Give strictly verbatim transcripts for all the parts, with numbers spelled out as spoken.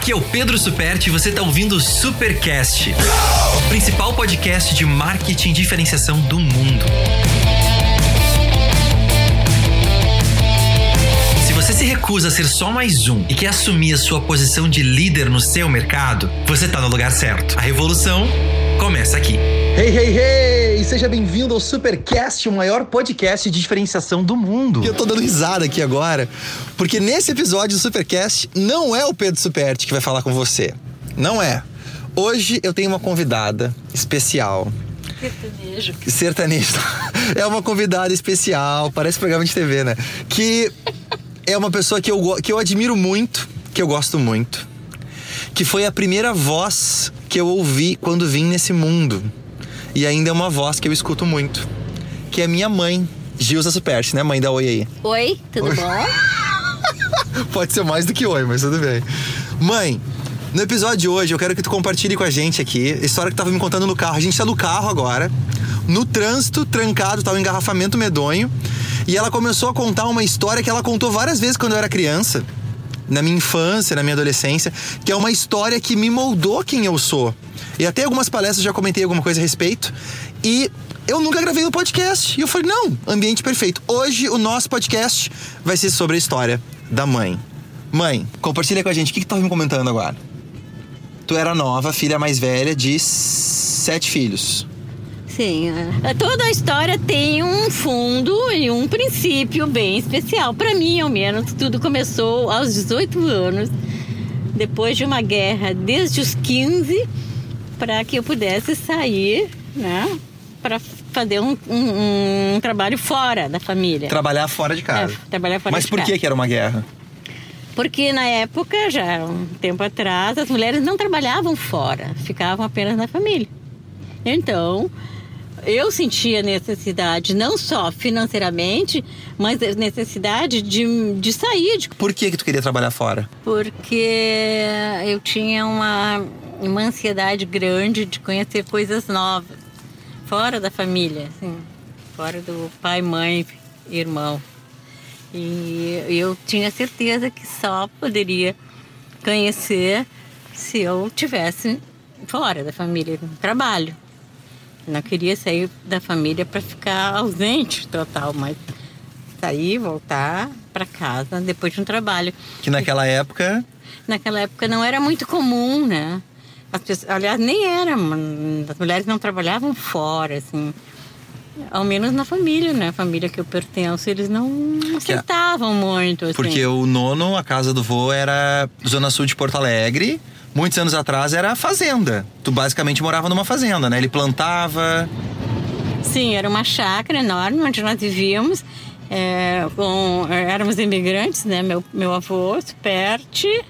Aqui é o Pedro Superti e você está ouvindo o Supercast, o principal podcast de marketing e diferenciação do mundo. Se você se recusa a ser só mais um e quer assumir a sua posição de líder no seu mercado, você está no lugar certo. A revolução começa aqui. Hey, hey, hey! Seja bem-vindo ao Supercast, o maior podcast de diferenciação do mundo. Eu tô dando risada aqui agora, porque nesse episódio do Supercast não é o Pedro Superti que vai falar com você. Não é. Hoje eu tenho uma convidada especial. Sertanejo. Sertanejo. É uma convidada especial, parece programa de T V, né? Que é uma pessoa que eu, que eu admiro muito, que eu gosto muito. Que foi a primeira voz que eu ouvi quando vim nesse mundo. E ainda é uma voz que eu escuto muito. Que é minha mãe, Gilza Superti, né? Mãe, dá oi aí. Oi, tudo Oi. bom? Pode ser mais do que oi, mas tudo bem. Mãe, no episódio de hoje eu quero que tu compartilhe com a gente aqui a história que tu tava me contando no carro. A gente tá no carro agora, no trânsito, trancado, tá um engarrafamento medonho. E ela começou a contar uma história que ela contou várias vezes quando eu era criança. Na minha infância, na minha adolescência. Que é uma história que me moldou quem eu sou. E até algumas palestras já comentei alguma coisa a respeito. E eu nunca gravei no podcast. E eu falei, não, ambiente perfeito. Hoje o nosso podcast vai ser sobre a história da mãe. Mãe, compartilha com a gente, o que, que tu tava me comentando agora? Tu era nova, filha mais velha de sete filhos. Sim, é. Toda a história tem um fundo e um princípio bem especial. Para mim, ao menos, tudo começou aos dezoito anos, depois de uma guerra desde os quinze, para que eu pudesse sair, né, para fazer um, um, um trabalho fora da família. Trabalhar fora de casa. É, trabalhar fora Mas de por casa. que que era uma guerra? Porque na época, já um tempo atrás, as mulheres não trabalhavam fora, ficavam apenas na família. Então, eu sentia necessidade, não só financeiramente, mas necessidade de, de sair. De... Por que que tu queria trabalhar fora? Porque eu tinha uma, uma ansiedade grande de conhecer coisas novas, fora da família, assim, fora do pai, mãe, irmão. E eu tinha certeza que só poderia conhecer se eu tivesse fora da família, no trabalho. Não queria sair da família para ficar ausente total, mas sair, voltar para casa depois de um trabalho. Que naquela época... Naquela época não era muito comum, né? As pessoas, aliás, nem era. As mulheres não trabalhavam fora, assim. Ao menos na família, né? A família que eu pertenço, eles não aceitavam muito, assim. Porque o nono, a casa do vô, era zona sul de Porto Alegre. Muitos anos atrás era fazenda. Tu basicamente morava numa fazenda, né? Ele plantava... Sim, era uma chácara enorme onde nós vivíamos. É, com, éramos imigrantes, né? Meu, meu avô, Superti,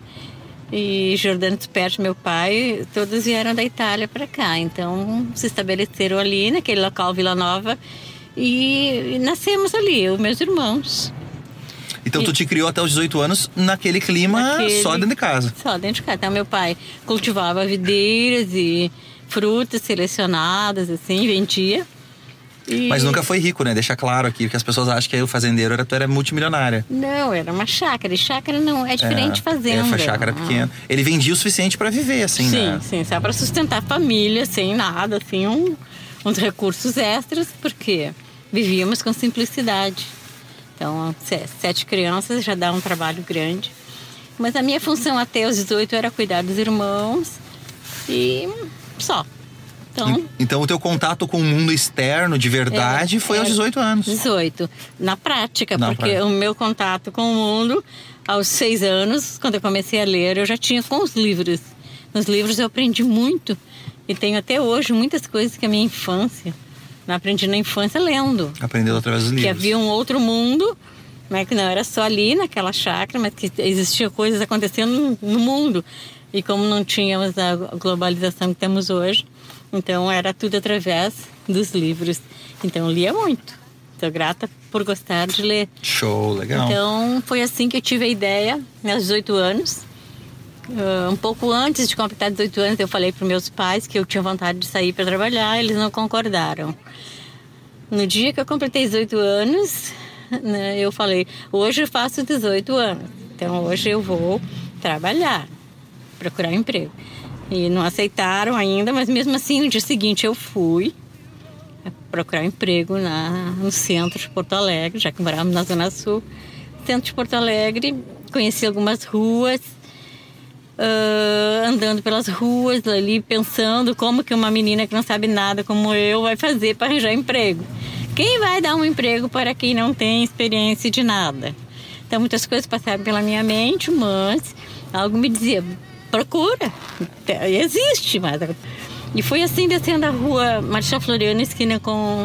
e Giordano Superti, meu pai, todos vieram da Itália para cá. Então, se estabeleceram ali, naquele local, Vila Nova, e, e nascemos ali, eu e meus irmãos. Então, tu te criou até os dezoito anos naquele clima naquele, só dentro de casa? Só dentro de casa. Então, meu pai cultivava videiras e frutas selecionadas, assim, vendia. E... Mas nunca foi rico, né? Deixa claro aqui, porque as pessoas acham que aí o fazendeiro era, tu era multimilionária. Não, era uma chácara. E chácara não, é diferente de é, fazenda. É, foi chácara pequena. Ele vendia o suficiente para viver, assim, sim, né? Sim, sim. Só para sustentar a família, sem nada, assim, um, uns recursos extras, porque vivíamos com simplicidade. Então, sete crianças já dá um trabalho grande. Mas a minha função até os dezoito era cuidar dos irmãos e só. Então, então o teu contato com o mundo externo de verdade é, foi aos dezoito anos. dezoito. Na prática, Na porque prática. O meu contato com o mundo, aos seis anos, quando eu comecei a ler, eu já tinha com os livros. Nos livros eu aprendi muito e tenho até hoje muitas coisas que a minha infância, não aprendi na infância lendo. Aprendeu através dos livros. Que havia um outro mundo, né, que não era só ali naquela chácara, mas que existiam coisas acontecendo no mundo. E como não tínhamos a globalização que temos hoje, então era tudo através dos livros. Então eu lia muito. Estou grata por gostar de ler. Show, legal. Então foi assim que eu tive a ideia, aos dezoito anos. Uh, um pouco antes de completar dezoito anos, eu falei para meus pais que eu tinha vontade de sair para trabalhar, eles não concordaram. No dia que eu completei dezoito anos, né, eu falei, hoje eu faço dezoito anos, então hoje eu vou trabalhar. procurar um emprego. E não aceitaram ainda, mas mesmo assim, no dia seguinte eu fui procurar um emprego na, no centro de Porto Alegre, já que morávamos na Zona Sul. Centro de Porto Alegre, conheci algumas ruas, uh, andando pelas ruas ali, pensando como que uma menina que não sabe nada como eu vai fazer para arranjar emprego. Quem vai dar um emprego para quem não tem experiência de nada? Então, muitas coisas passaram pela minha mente, mas algo me dizia, procura, existe. Mas... E foi assim, descendo a rua Marechal Floriano, esquina com,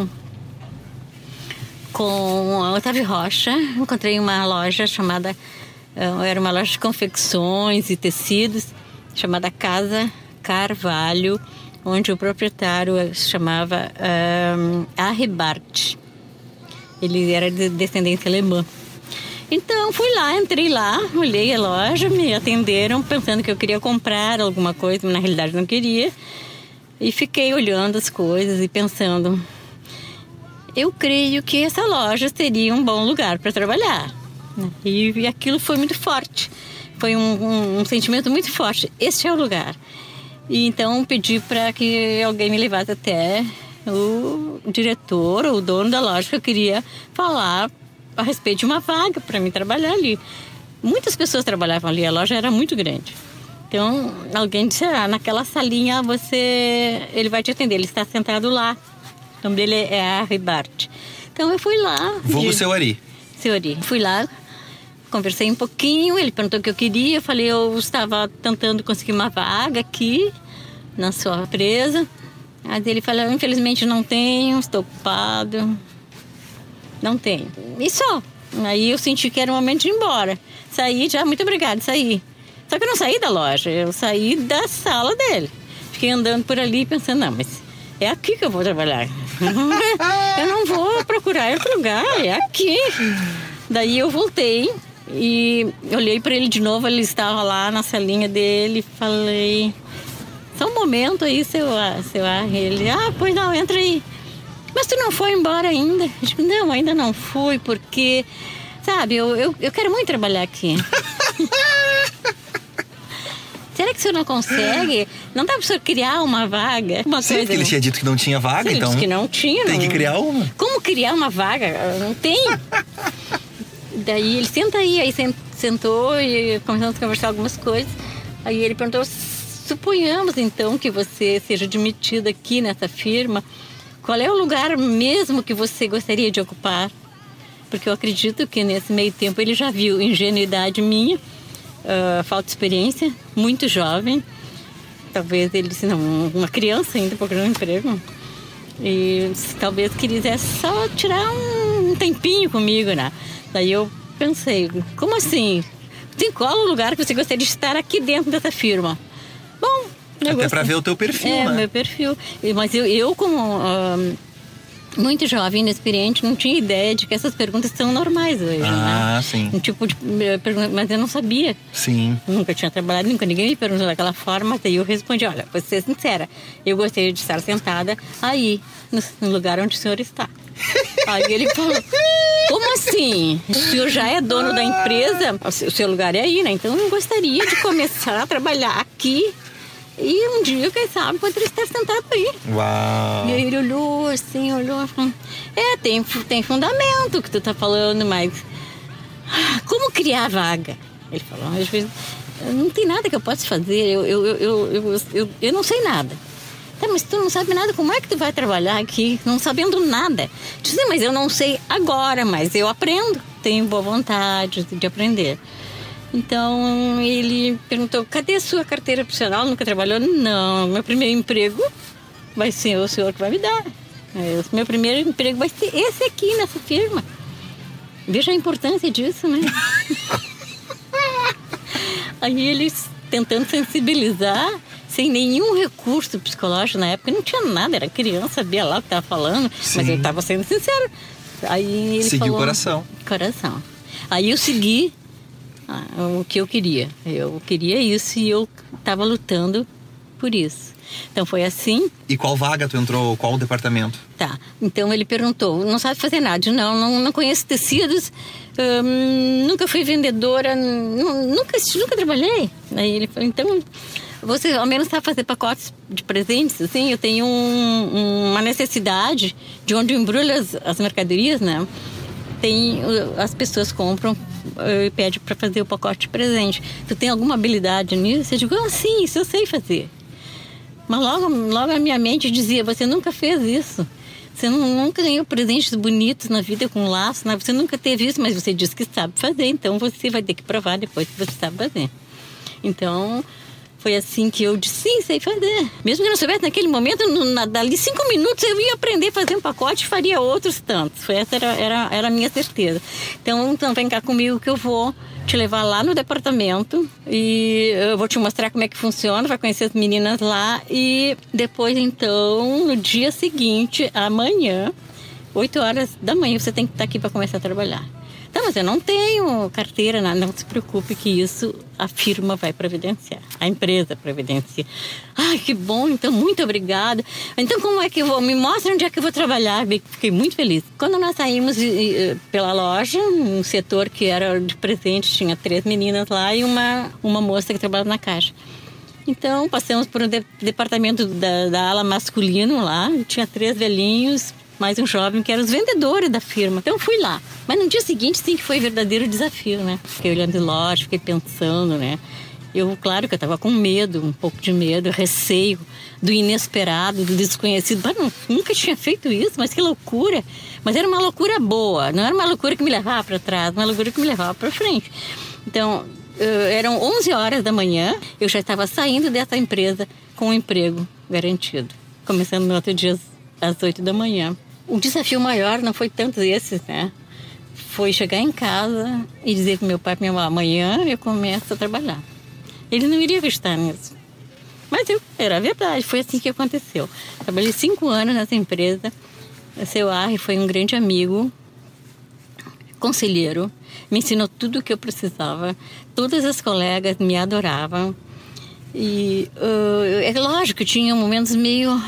com a Otávio Rocha, encontrei uma loja chamada, era uma loja de confecções e tecidos, chamada Casa Carvalho, onde o proprietário se chamava um, Arribart. Ele era de descendência alemã. Então, fui lá, entrei lá, olhei a loja, me atenderam pensando que eu queria comprar alguma coisa, mas na realidade não queria. E fiquei olhando as coisas e pensando, eu creio que essa loja seria um bom lugar para trabalhar. E, e aquilo foi muito forte, foi um, um, um sentimento muito forte, este é o lugar. E então pedi para que alguém me levasse até o diretor ou o dono da loja, que eu queria falar a respeito de uma vaga para mim trabalhar ali. Muitas pessoas trabalhavam ali, a loja era muito grande. Então, alguém disse, ah, naquela salinha você... ele vai te atender, ele está sentado lá. O nome dele é Arribart. Então, eu fui lá. Vulgo Seu Ari. Seu Ari. Fui lá, conversei um pouquinho, ele perguntou o que eu queria. Eu falei, eu estava tentando conseguir uma vaga aqui, na sua empresa. Aí ele falou, infelizmente não tenho, estou ocupado. Não tenho. E só. Aí eu senti que era o momento de ir embora. Saí já, muito obrigada, saí. Só que eu não saí da loja, eu saí da sala dele. Fiquei andando por ali pensando, não, mas é aqui que eu vou trabalhar. Eu não vou procurar outro lugar, é aqui. Daí eu voltei e olhei para ele de novo, ele estava lá na salinha dele, falei, só um momento aí, seu, seu ar. Ele, ah, pois não, entra aí. Mas tu não foi embora ainda? Eu digo, não, ainda não fui, porque, sabe, eu, eu, eu quero muito trabalhar aqui. Será que o senhor não consegue? Não dá para o senhor criar uma vaga? Uma Sim, coisa, porque ele tinha dito que não tinha vaga, Sim, então... Ele disse que não tinha. Tem não... que criar uma. Como criar uma vaga? Não tem. Daí ele, senta aí, aí sentou e começamos a conversar algumas coisas. Aí ele perguntou, suponhamos então que você seja admitida aqui nessa firma, qual é o lugar mesmo que você gostaria de ocupar? Porque eu acredito que nesse meio tempo ele já viu ingenuidade minha, uh, falta de experiência, muito jovem. Talvez ele disse, não, uma criança ainda procurando um emprego. E talvez quisesse só tirar um tempinho comigo, né? Daí eu pensei, como assim? Tem qual o lugar que você gostaria de estar aqui dentro dessa firma? Bom, eu Até gostei. pra ver o teu perfil, é, né? meu perfil. Mas eu, eu como uh, muito jovem, inexperiente, não tinha ideia de que essas perguntas são normais hoje, Ah, né? sim. Um tipo de pergunta, mas eu não sabia. Sim. Nunca tinha trabalhado, nunca ninguém me perguntou daquela forma. Daí eu respondi, olha, vou ser sincera, eu gostaria de estar sentada aí, no, no lugar onde o senhor está. Aí ele falou, como assim? O senhor já é dono da empresa, o seu lugar é aí, né? Então eu gostaria de começar a trabalhar aqui e um dia, quem sabe, poderia estar sentado aí. Uau! E aí ele olhou assim, olhou e falou, é, tem, tem fundamento o que tu tá falando, mas como criar vaga? Ele falou, às vezes, não tem nada que eu possa fazer, eu, eu, eu, eu, eu, eu, eu não sei nada. Tá, mas tu não sabe nada, como é que tu vai trabalhar aqui não sabendo nada? Disse, mas eu não sei agora, mas eu aprendo, tenho boa vontade de aprender. Então ele perguntou, cadê a sua carteira profissional? Nunca trabalhou? Não, meu primeiro emprego vai ser o senhor que vai me dar. O meu primeiro emprego vai ser esse aqui, nessa firma. Veja a importância disso, né? Aí eles tentando sensibilizar, sem nenhum recurso psicológico na época, não tinha nada, era criança, sabia lá o que estava falando, Sim. mas eu estava sendo sincera. Aí ele Seguiu falou, o coração. Coração. Aí eu segui ah, o que eu queria. Eu queria isso e eu estava lutando por isso. Então foi assim. E qual vaga tu entrou? Qual departamento? Tá. Então ele perguntou, não sabe fazer nada? Eu, não, não, não conheço tecidos, hum, nunca fui vendedora, nunca, nunca trabalhei. Aí ele falou, então você ao menos sabe fazer pacotes de presentes, assim. Eu tenho um, um, uma necessidade de onde eu embrulho as, as mercadorias, né? Tem, as pessoas compram e pedem para fazer o pacote de presente. Tu tem alguma habilidade nisso? Eu digo, ah, sim, isso eu sei fazer. Mas logo, logo a minha mente dizia, você nunca fez isso. Você não, nunca ganhou presentes bonitos na vida com laço, né? Você nunca teve isso, mas você diz que sabe fazer, então você vai ter que provar depois que você sabe fazer. Então, foi assim que eu disse, sim, sei fazer. Mesmo que não soubesse naquele momento, na, dali cinco minutos eu ia aprender a fazer um pacote e faria outros tantos. Foi, essa era, era, era a minha certeza. Então, então, vem cá comigo que eu vou te levar lá no departamento e eu vou te mostrar como é que funciona, vai conhecer as meninas lá e depois, então, no dia seguinte, amanhã, oito horas da manhã, você tem que estar aqui para começar a trabalhar. Não, mas eu não tenho carteira, não, não se preocupe que isso a firma vai providenciar, a empresa providencia. Ai, que bom, então muito obrigada. Então como é que eu vou? Me mostra onde é que eu vou trabalhar. Fiquei muito feliz. Quando nós saímos pela loja, um setor que era de presente, tinha três meninas lá e uma, uma moça que trabalhava na caixa. Então passamos por um de, departamento da, da ala masculino lá, tinha três velhinhos, mais um jovem que eram os vendedores da firma. Então fui lá. Mas no dia seguinte, sim, que foi um verdadeiro desafio, né? Fiquei olhando de loja, fiquei pensando, né? Eu, claro que eu estava com medo, um pouco de medo, receio do inesperado, do desconhecido. Mas não, nunca tinha feito isso, mas que loucura. Mas era uma loucura boa, não era uma loucura que me levava para trás, uma loucura que me levava para frente. Então, eram onze horas da manhã, eu já estava saindo dessa empresa com um emprego garantido. Começando no outro dia às oito da manhã. O desafio maior não foi tanto esse, né? Foi chegar em casa e dizer para meu pai e minha mãe, amanhã eu começo a trabalhar. Ele não iria acreditar nisso. Mas eu, era verdade, foi assim que aconteceu. Trabalhei cinco anos nessa empresa. O seu Arre foi um grande amigo, conselheiro, me ensinou tudo o que eu precisava. Todas as colegas me adoravam. E uh, é lógico que tinha momentos meio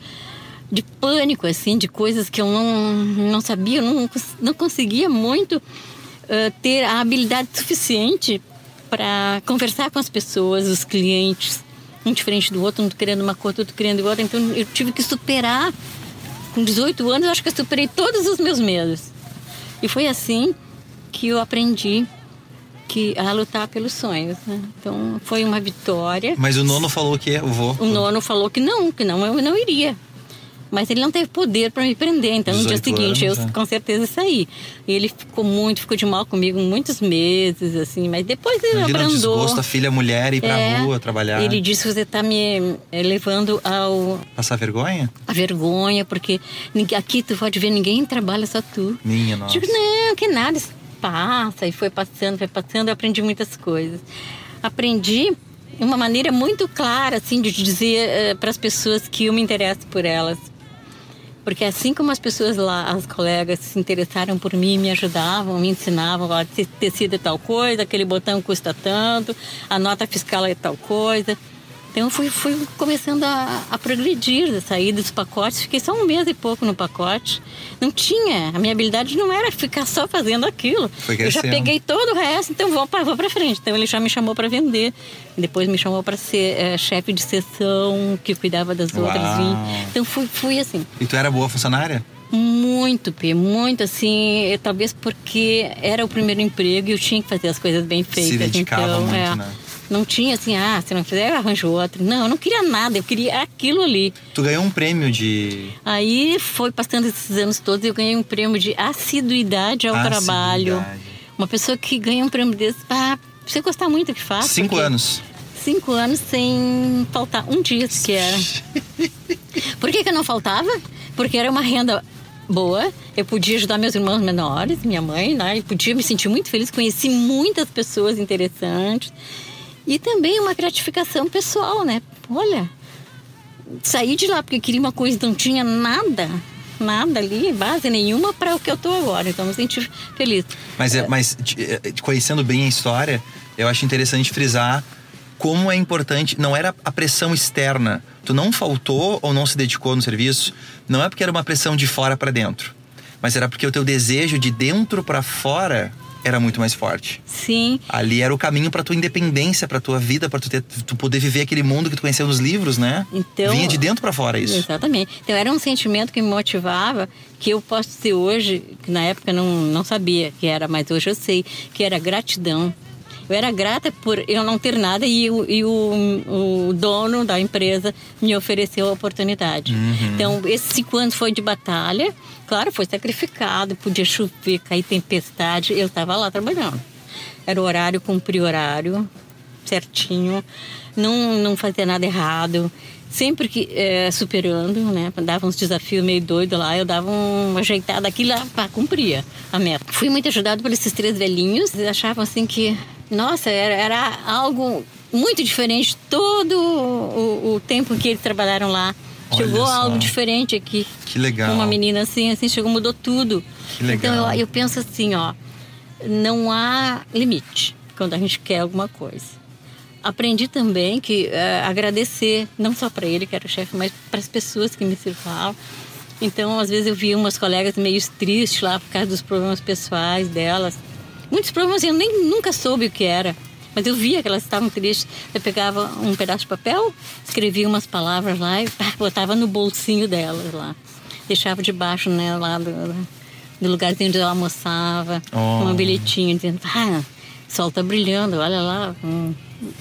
de pânico, assim, de coisas que eu não, não sabia, eu não, não conseguia muito uh, ter a habilidade suficiente para conversar com as pessoas, os clientes, um diferente do outro, um querendo uma coisa, outro querendo outra. Então eu tive que superar, com dezoito anos, eu acho que eu superei todos os meus medos. E foi assim que eu aprendi que, a lutar pelos sonhos, né? Então foi uma vitória. Mas o nono falou que eu vou. O nono falou que não, que não, eu não iria. Mas ele não teve poder para me prender. Então, no dia seguinte, anos, eu é. com certeza saí. E ele ficou muito, ficou de mal comigo muitos meses, assim. Mas depois ele Imagina abrandou. O desgosto, a filha, a mulher, ir pra é, rua, trabalhar. Ele disse, você tá me levando ao... Passar vergonha? A vergonha, porque aqui tu pode ver, ninguém trabalha, só tu. Minha nossa. Digo, não, que nada, isso passa. E foi passando, foi passando, eu aprendi muitas coisas. Aprendi uma maneira muito clara, assim, de dizer uh, para as pessoas que eu me interesso por elas. Porque assim como as pessoas lá, as colegas se interessaram por mim, me ajudavam, me ensinavam, ó, esse tecido é tal coisa, aquele botão custa tanto, a nota fiscal é tal coisa. Então eu fui, fui começando a, a progredir, sair dos pacotes, fiquei só um mês e pouco no pacote. Não tinha, a minha habilidade não era ficar só fazendo aquilo. Eu já peguei todo o resto, então vou para vou para frente. Então ele já me chamou para vender, depois me chamou para ser é, chefe de seção, que cuidava das Uau. outras vinte. Então fui, fui assim. E tu era boa funcionária? Muito, P, muito assim, eu, talvez porque era o primeiro emprego e eu tinha que fazer as coisas bem feitas. Se dedicava então, muito, é, né? Não tinha assim, ah, se não fizer eu arranjo outro. Não, eu não queria nada, eu queria aquilo ali. Tu ganhou um prêmio de... Aí foi passando esses anos todos, eu ganhei um prêmio de assiduidade ao assiduidade. trabalho. Uma pessoa que ganha um prêmio desse, ah, você gostar muito do que faz. Cinco anos. Cinco anos sem faltar um dia sequer. Por que que eu não faltava? Porque era uma renda boa, eu podia ajudar meus irmãos menores, minha mãe, né? Eu podia me sentir muito feliz, conheci muitas pessoas interessantes. E também uma gratificação pessoal, né? Olha, saí de lá porque queria uma coisa e não tinha nada, nada ali, base nenhuma para o que eu tô agora. Então, me senti feliz. Mas, é, mas conhecendo bem a história, eu acho interessante frisar como é importante, não era a pressão externa. Tu não faltou ou não se dedicou no serviço, não é porque era uma pressão de fora para dentro, mas era porque o teu desejo de dentro para fora era muito mais forte. Sim. Ali era o caminho pra tua independência, pra tua vida, pra tu, ter, tu poder viver aquele mundo que tu conheceu nos livros, né? Então, vinha de dentro pra fora isso. Exatamente. Então era um sentimento que me motivava, que eu posso dizer hoje, que na época não, não sabia que era, mas hoje eu sei, que era gratidão. Eu era grata por eu não ter nada e, o, e o, o dono da empresa me ofereceu a oportunidade. Uhum. Então, esses cinco anos foi de batalha. Claro, foi sacrificado, podia chover, cair tempestade. Eu estava lá trabalhando. Era horário, cumpri horário, certinho. Não, não fazia nada errado. Sempre que é, superando, né? Dava uns desafios meio doidos lá, eu dava uma ajeitada aqui lá, pá, cumpria a meta. Fui muito ajudado por esses três velhinhos. Eles achavam assim que, nossa, era, era algo muito diferente todo o, o tempo que eles trabalharam lá. Olha chegou só. Algo diferente aqui. Que legal. Uma menina assim, assim, chegou, mudou tudo. Que legal. Então eu, eu penso assim, ó, não há limite quando a gente quer alguma coisa. Aprendi também que uh, agradecer, não só para ele, que era o chefe, mas para as pessoas que me cercavam. Então, às vezes eu via umas colegas meio tristes lá por causa dos problemas pessoais delas. Muitos problemas eu nem nunca soube o que era, mas eu via que elas estavam tristes. Eu pegava um pedaço de papel, escrevia umas palavras lá e pá, botava no bolsinho delas lá. Deixava debaixo, né, lá do, do lugarzinho onde eu almoçava, Oh. um bilhetinho dizendo, ah, o sol tá brilhando, olha lá. Hum.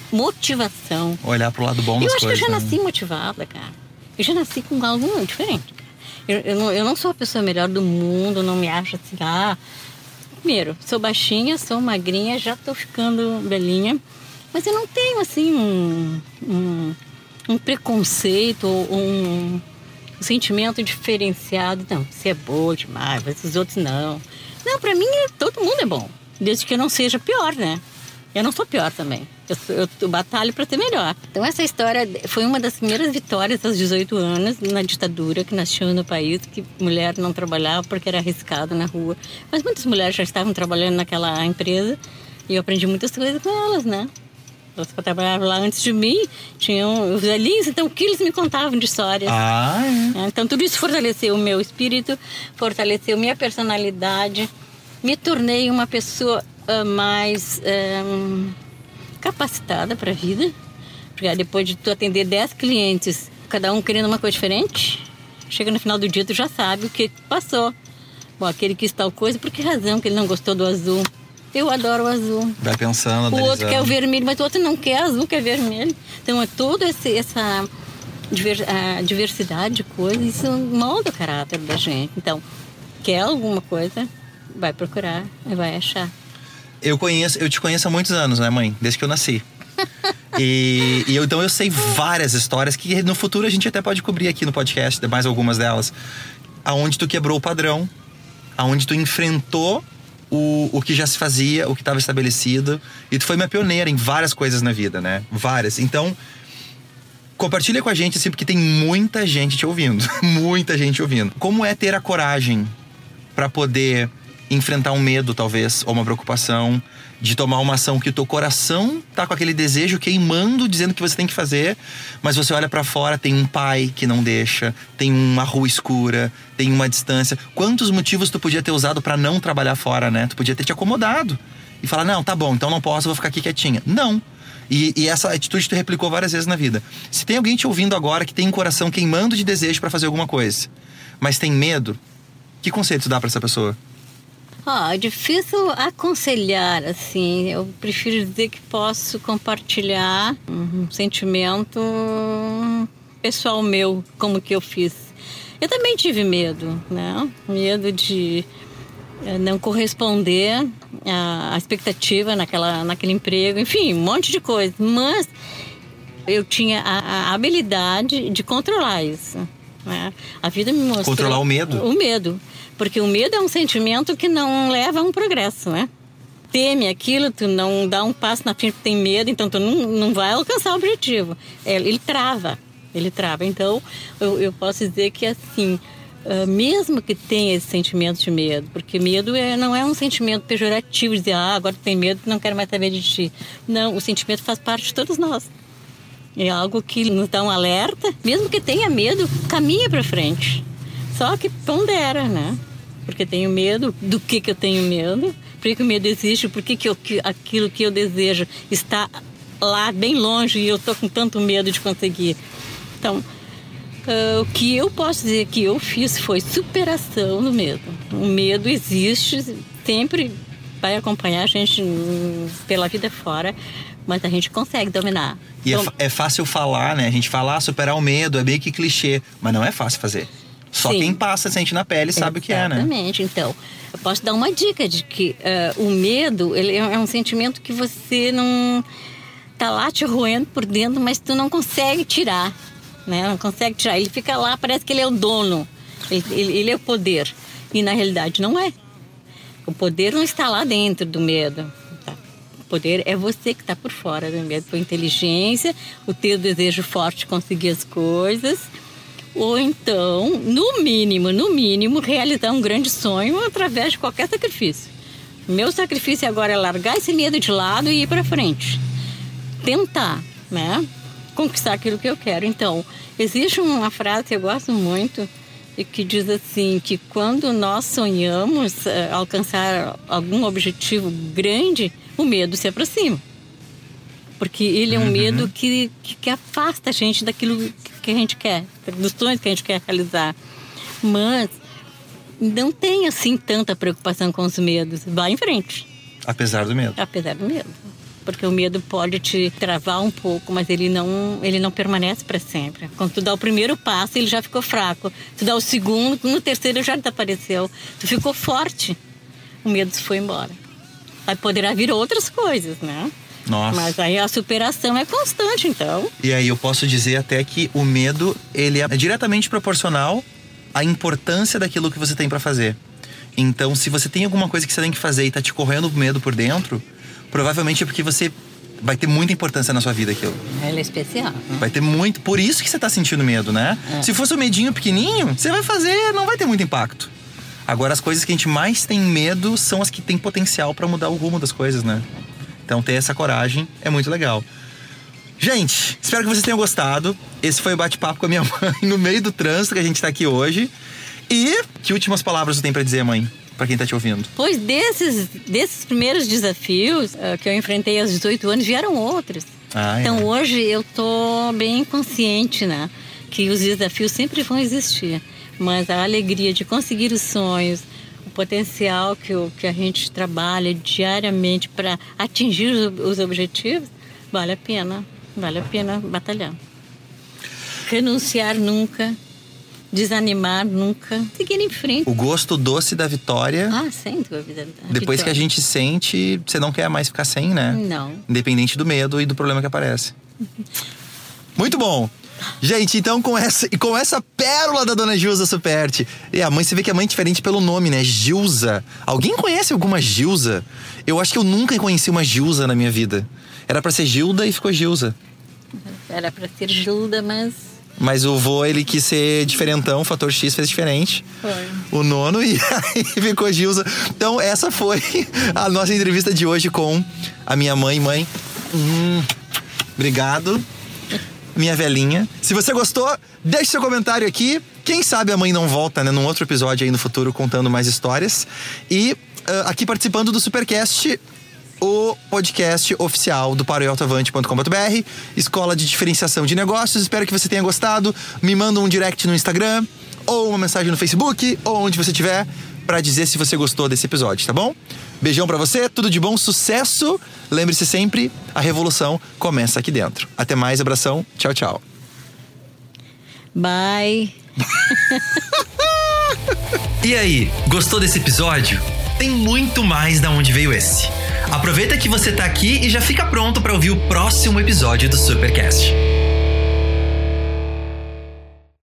Motivação. Olhar pro lado bom eu das acho coisas. que eu já né? nasci motivada, cara. Eu já nasci com algo diferente. Eu, eu, não, eu não sou a pessoa melhor do mundo, não me acho assim, ah... Primeiro, sou baixinha, sou magrinha, já tô ficando velhinha. Mas eu não tenho, assim, um, um, um preconceito ou um, um sentimento diferenciado. Não, você é boa demais, mas os outros não. Não, pra mim, todo mundo é bom. Desde que eu não seja pior, né? Eu não sou pior também. Eu, eu, eu batalho para ser melhor. Então essa história foi uma das primeiras vitórias aos dezoito anos na ditadura que nós tínhamos no país, que mulher não trabalhava porque era arriscado na rua. Mas muitas mulheres já estavam trabalhando naquela empresa e eu aprendi muitas coisas com elas, né? Elas que trabalhavam lá antes de mim, tinham os velhinhos, então o que eles me contavam de histórias. Ah, é. Então tudo isso fortaleceu o meu espírito, fortaleceu minha personalidade, me tornei uma pessoa uh, mais um, capacitada para a vida, porque depois de tu atender dez clientes, cada um querendo uma coisa diferente, chega no final do dia tu já sabe o que passou. Bom, aquele quis tal coisa, por que razão que ele não gostou do azul? Eu adoro o azul. Vai pensando, O outro analisando. quer o vermelho, mas o outro não quer azul, quer vermelho. Então é toda esse, essa diver, a diversidade de coisas, isso molda o caráter da gente. Então, quer alguma coisa, vai procurar e vai achar. Eu conheço, eu te conheço há muitos anos, né, mãe? Desde que eu nasci. e, e eu, então eu sei várias histórias que no futuro a gente até pode cobrir aqui no podcast, mais algumas delas. Aonde tu quebrou o padrão, aonde tu enfrentou o, o que já se fazia, o que estava estabelecido. E tu foi minha pioneira em várias coisas na vida, né? Várias. Então, compartilha com a gente, assim, porque tem muita gente te ouvindo. Muita gente ouvindo. Como é ter a coragem para poder enfrentar um medo, talvez, ou uma preocupação, de tomar uma ação que o teu coração tá com aquele desejo queimando, dizendo que você tem que fazer, mas você olha pra fora, tem um pai que não deixa, tem uma rua escura, tem uma distância. Quantos motivos tu podia ter usado pra não trabalhar fora, né? Tu podia ter te acomodado e falar, não, tá bom, então não posso, vou ficar aqui quietinha. Não. E, e essa atitude tu replicou várias vezes na vida. Se tem alguém te ouvindo agora que tem um coração queimando de desejo pra fazer alguma coisa, mas tem medo, que conselho tu dá pra essa pessoa? Ah, é difícil aconselhar, assim. Eu prefiro dizer que posso compartilhar um sentimento pessoal meu, como que eu fiz. Eu também tive medo, né? Medo de não corresponder à expectativa naquela, naquele emprego. Enfim, um monte de coisa. Mas eu tinha a, a habilidade de controlar isso, né? A vida me mostrou... Controlar o medo? O medo. Porque o medo é um sentimento que não leva a um progresso, né? Teme aquilo, tu não dá um passo na frente, tem medo, então tu não, não vai alcançar o objetivo. Ele trava, ele trava. Então, eu, eu posso dizer que assim, uh, mesmo que tenha esse sentimento de medo, porque medo é, não é um sentimento pejorativo, de dizer, ah, agora tu tem medo, não quero mais saber de ti. Não, o sentimento faz parte de todos nós. É algo que nos dá um alerta, mesmo que tenha medo, caminha para frente. Só que pondera, né? Porque tenho medo. Do que que eu tenho medo? Por que, que o medo existe? Por que, que, eu, que aquilo que eu desejo está lá bem longe e eu estou com tanto medo de conseguir? Então, uh, o que eu posso dizer que eu fiz foi superação do medo. O medo existe, sempre vai acompanhar a gente pela vida fora, mas a gente consegue dominar. E então, é, é fácil falar, né? A gente falar, ah, superar o medo, é meio que clichê, mas não é fácil fazer. Só Sim. quem passa, sente na pele, sabe Exatamente. O que é, né? Exatamente. Então, eu posso dar uma dica de que uh, o medo, ele é um sentimento que você não tá lá te roendo por dentro, mas tu não consegue tirar, né? Não consegue tirar. Ele fica lá, parece que ele é o dono. Ele, ele, ele é o poder. E na realidade não é. O poder não está lá dentro do medo. Tá? O poder é você que está por fora do medo. A inteligência, o teu desejo forte de conseguir as coisas. Ou então, no mínimo, no mínimo, realizar um grande sonho através de qualquer sacrifício. Meu sacrifício agora é largar esse medo de lado e ir para frente. Tentar, né? Conquistar aquilo que eu quero. Então, existe uma frase que eu gosto muito e que diz assim, que quando nós sonhamos uh, alcançar algum objetivo grande, o medo se aproxima. Porque ele é um uhum. medo que, que, que afasta a gente daquilo que a gente quer, dos sonhos que a gente quer realizar. Mas não tem assim tanta preocupação com os medos. Vai em frente. Apesar do medo. Apesar do medo. Porque o medo pode te travar um pouco, mas ele não, ele não permanece para sempre. Quando tu dá o primeiro passo, ele já ficou fraco. Tu dá o segundo, no terceiro já desapareceu. Tu ficou forte. O medo se foi embora. Aí poderá vir outras coisas, né? Nossa. Mas aí a superação é constante, então. E aí eu posso dizer até que o medo, ele é diretamente proporcional à importância daquilo que você tem para fazer. Então, se você tem alguma coisa que você tem que fazer e tá te correndo medo por dentro, provavelmente é porque você vai ter muita importância na sua vida aquilo. Ela é especial. Né? Vai ter muito, por isso que você tá sentindo medo, né? É. Se fosse um medinho pequenininho, você vai fazer, não vai ter muito impacto. Agora, as coisas que a gente mais tem medo são as que têm potencial para mudar o rumo das coisas, né? Então ter essa coragem é muito legal. Gente, espero que vocês tenham gostado. Esse foi o bate-papo com a minha mãe no meio do trânsito que a gente tá aqui hoje. E que últimas palavras você tem pra dizer, mãe? Pra quem tá te ouvindo. Pois desses, desses primeiros desafios uh, que eu enfrentei aos dezoito anos, vieram outros. Ah, então é. hoje eu tô bem consciente, né? Que os desafios sempre vão existir. Mas a alegria de conseguir os sonhos, o potencial que, o, que a gente trabalha diariamente para atingir os, os objetivos, vale a pena, vale a pena batalhar. Renunciar nunca, desanimar nunca, seguir em frente. O gosto doce da vitória. Ah, sem dúvida. Depois vitória. Que a gente sente, você não quer mais ficar sem, né? Não. Independente do medo e do problema que aparece. Muito bom! Gente, então com essa, com essa pérola da dona Gilza Superti. E a mãe, você vê que a mãe é diferente pelo nome, né? Gilza. Alguém conhece alguma Gilza? Eu acho que eu nunca conheci uma Gilza na minha vida. Era pra ser Gilda e ficou Gilza. Era pra ser Gilda, mas... Mas o vô, ele quis ser diferentão, o fator X fez diferente. Foi. O nono, e aí ficou Gilza. Então essa foi a nossa entrevista de hoje com a minha mãe. Mãe, hum, obrigado. Minha velhinha. Se você gostou, deixe seu comentário aqui. Quem sabe a mãe não volta, né? Num outro episódio aí no futuro, contando mais histórias. E uh, aqui participando do Supercast, o podcast oficial do para o alto avante ponto com ponto b r, Escola de Diferenciação de Negócios. Espero que você tenha gostado. Me manda um direct no Instagram, ou uma mensagem no Facebook, ou onde você estiver, pra dizer se você gostou desse episódio, tá bom? Beijão pra você, tudo de bom, sucesso. Lembre-se sempre, a revolução começa aqui dentro. Até mais, abração, tchau, tchau. Bye. E aí, gostou desse episódio? Tem muito mais da onde veio esse. Aproveita que você tá aqui e já fica pronto pra ouvir o próximo episódio do Supercast.